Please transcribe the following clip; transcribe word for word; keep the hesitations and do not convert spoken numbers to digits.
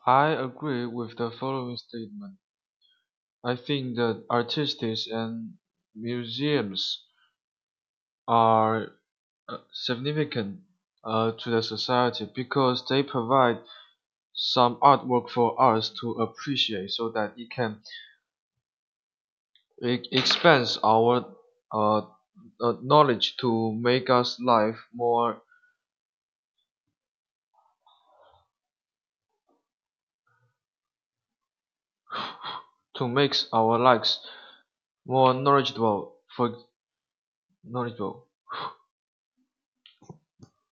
I agree with the following statement. I think that artists and museums are uh, significant uh, to the society because they provide some artwork for us to appreciate so that it can e- expand our uh, uh, knowledge to make us life more to make our lives more knowledgeable for knowledgeable